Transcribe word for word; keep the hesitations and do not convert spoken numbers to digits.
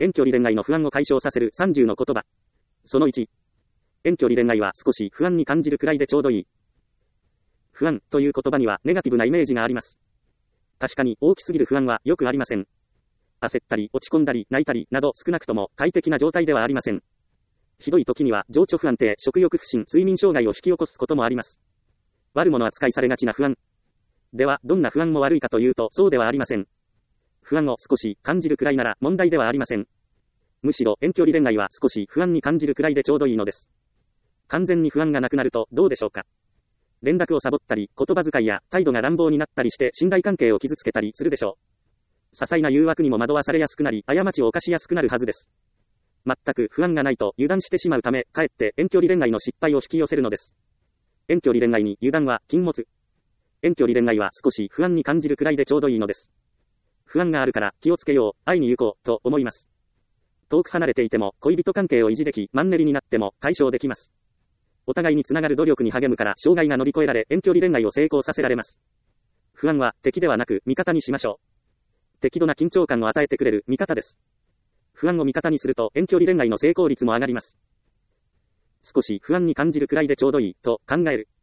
遠距離恋愛の不安を解消させるさんじゅうの言葉。そのいち。遠距離恋愛は少し不安に感じるくらいでちょうどいい。不安という言葉にはネガティブなイメージがあります。確かに大きすぎる不安はよくありません。焦ったり落ち込んだり泣いたりなど少なくとも快適な状態ではありません。ひどい時には情緒不安定、食欲不振、睡眠障害を引き起こすこともあります。悪者扱いされがちな不安。では、どんな不安も悪いかというと、そうではありません。不安を少し感じるくらいなら問題ではありません。むしろ遠距離恋愛は少し不安に感じるくらいでちょうどいいのです。完全に不安がなくなるとどうでしょうか。連絡をサボったり、言葉遣いや態度が乱暴になったりして信頼関係を傷つけたりするでしょう。些細な誘惑にも惑わされやすくなり、過ちを犯しやすくなるはずです。全く不安がないと油断してしまうため、かえって遠距離恋愛の失敗を引き寄せるのです。遠距離恋愛に油断は禁物。遠距離恋愛は少し不安に感じるくらいでちょうどいいのです。不安があるから気をつけよう、会いに行こう、と思います。遠く離れていても恋人関係を維持でき、マンネリになっても解消できます。お互いにつながる努力に励むから障害が乗り越えられ、遠距離恋愛を成功させられます。不安は敵ではなく味方にしましょう。適度な緊張感を与えてくれる味方です。不安を味方にすると遠距離恋愛の成功率も上がります。少し不安に感じるくらいでちょうどいいと考える。